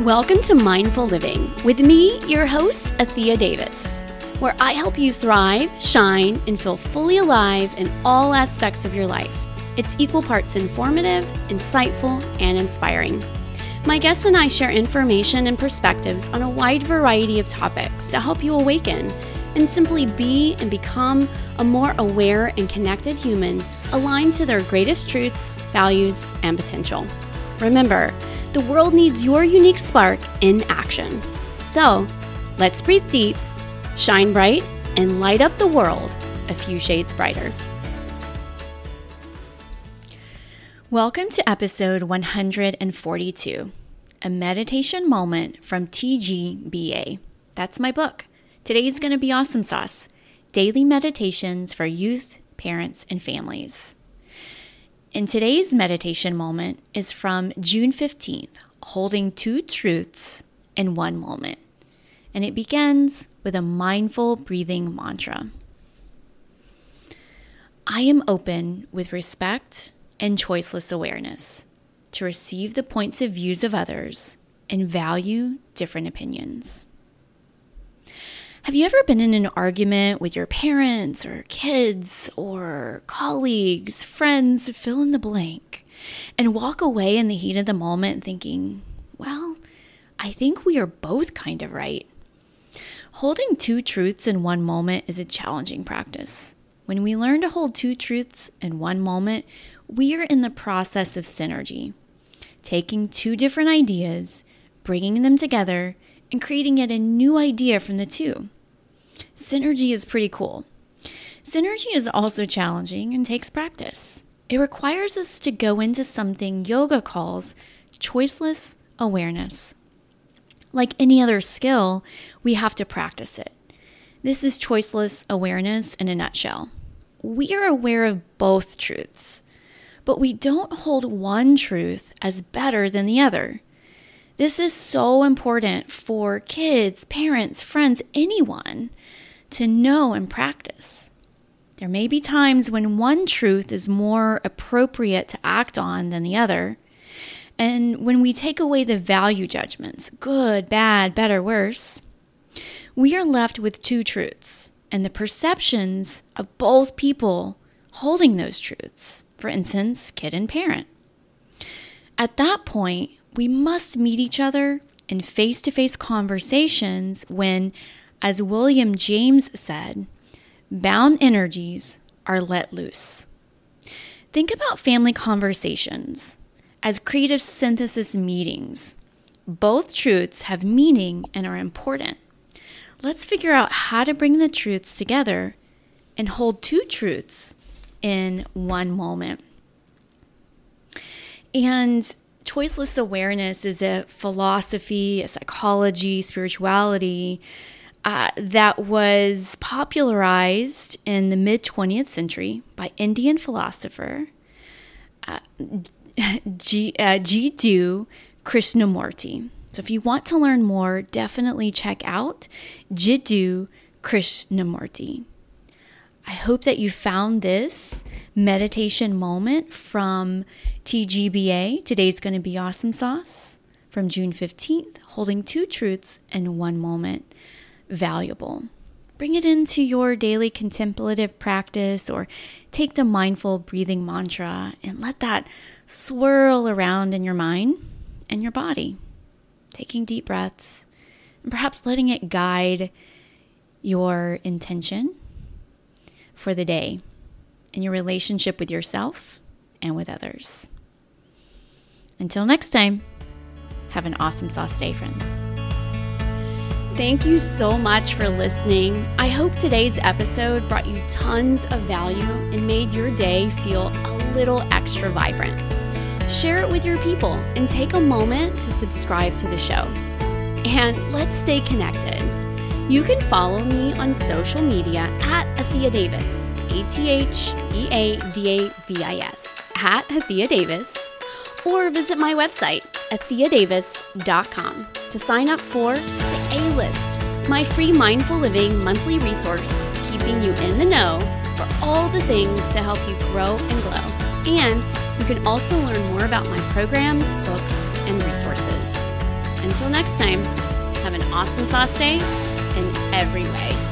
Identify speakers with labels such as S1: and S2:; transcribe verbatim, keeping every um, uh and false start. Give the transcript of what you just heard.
S1: Welcome to Mindful Living with me, your host, Athea Davis, where I help you thrive, shine, and feel fully alive in all aspects of your life. It's equal parts informative, insightful, and inspiring. My guests and I share information and perspectives on a wide variety of topics to help you awaken and simply be and become a more aware and connected human aligned to their greatest truths, values, and potential. Remember, the world needs your unique spark in action. So, let's breathe deep, shine bright, and light up the world a few shades brighter. Welcome to episode one hundred forty-two, a meditation moment from T G B A. That's my book. Today's going to be awesome sauce. Daily meditations for youth, parents, and families. And today's meditation moment is from June fifteenth, Holding Two Truths in One Moment. And it begins with a mindful breathing mantra. I am open with respect and choiceless awareness to receive the points of views of others and value different opinions. Have you ever been in an argument with your parents or kids or colleagues, friends, fill in the blank, and walk away in the heat of the moment thinking, well, I think we are both kind of right? Holding two truths in one moment is a challenging practice. When we learn to hold two truths in one moment, we are in the process of synergy, taking two different ideas, bringing them together, and creating yet a new idea from the two. Synergy is pretty cool. Synergy is also challenging and takes practice. It requires us to go into something yoga calls choiceless awareness. Like any other skill, we have to practice it. This is choiceless awareness in a nutshell. We are aware of both truths, but we don't hold one truth as better than the other. This is so important for kids, parents, friends, anyone to know and practice. There may be times when one truth is more appropriate to act on than the other. And when we take away the value judgments, good, bad, better, worse, we are left with two truths and the perceptions of both people holding those truths. For instance, kid and parent. At that point, we must meet each other in face-to-face conversations when, as William James said, bound energies are let loose. Think about family conversations as creative synthesis meetings. Both truths have meaning and are important. Let's figure out how to bring the truths together and hold two truths in one moment. And choiceless awareness is a philosophy, a psychology, spirituality uh, that was popularized in the mid-twentieth century by Indian philosopher uh, G, uh, Jiddu Krishnamurti. So if you want to learn more, definitely check out Jiddu Krishnamurti. I hope that you found this meditation moment from T G B A. Today's going to be awesome sauce from June fifteenth, holding two truths in one moment, valuable. Bring it into your daily contemplative practice or take the mindful breathing mantra and let that swirl around in your mind and your body. Taking deep breaths and perhaps letting it guide your intention for the day in your relationship with yourself and with others. Until next time, have an awesome sauce day, friends. Thank you so much for listening. I hope today's episode brought you tons of value and made your day feel a little extra vibrant. Share it with your people and take a moment to subscribe to the show. And let's stay connected. You can follow me on social media at Athea Davis, A T H E A D A V I S, at Athea Davis, or visit my website, athea davis dot com, to sign up for the A-List, my free Mindful Living monthly resource, keeping you in the know for all the things to help you grow and glow. And you can also learn more about my programs, books, and resources. Until next time, have an awesome sauce day in every way.